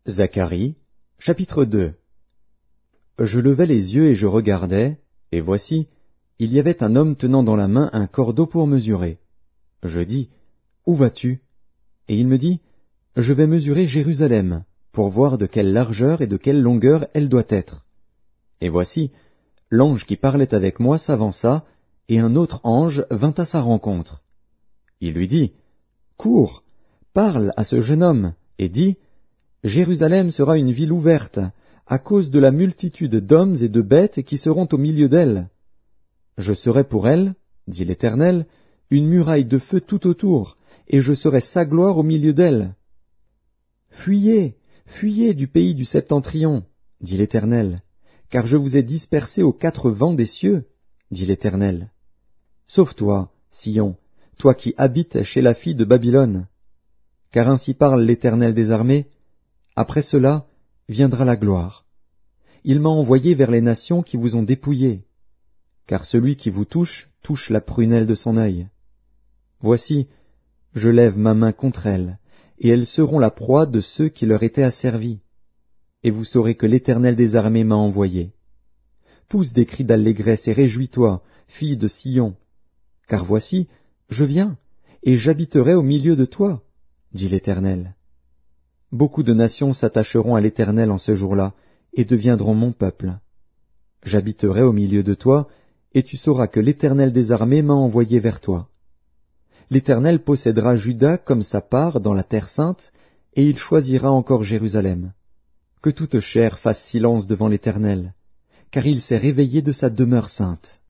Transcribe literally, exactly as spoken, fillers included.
Zacharie, chapitre deux. Je levai les yeux et je regardai, et voici, il y avait un homme tenant dans la main un cordeau pour mesurer. Je dis, Où vas-tu? Et il me dit, Je vais mesurer Jérusalem, pour voir de quelle largeur et de quelle longueur elle doit être. Et voici, l'ange qui parlait avec moi s'avança, et un autre ange vint à sa rencontre. Il lui dit, Cours, parle à ce jeune homme, et dis, Jérusalem sera une ville ouverte, à cause de la multitude d'hommes et de bêtes qui seront au milieu d'elle. Je serai pour elle, dit l'Éternel, une muraille de feu tout autour, et je serai sa gloire au milieu d'elle. Fuyez, fuyez du pays du septentrion, dit l'Éternel, car je vous ai dispersés aux quatre vents des cieux, dit l'Éternel. Sauve-toi, Sion, toi qui habites chez la fille de Babylone. Car ainsi parle l'Éternel des armées, après cela viendra la gloire. Il m'a envoyé vers les nations qui vous ont dépouillés, car celui qui vous touche touche la prunelle de son œil. Voici, je lève ma main contre elles, et elles seront la proie de ceux qui leur étaient asservis. Et vous saurez que l'Éternel des armées m'a envoyé. Pousse des cris d'allégresse et réjouis-toi, fille de Sion, car voici, je viens, et j'habiterai au milieu de toi, dit l'Éternel. Beaucoup de nations s'attacheront à l'Éternel en ce jour-là, et deviendront mon peuple. J'habiterai au milieu de toi, et tu sauras que l'Éternel des armées m'a envoyé vers toi. L'Éternel possédera Juda comme sa part dans la terre sainte, et il choisira encore Jérusalem. Que toute chair fasse silence devant l'Éternel, car il s'est réveillé de sa demeure sainte.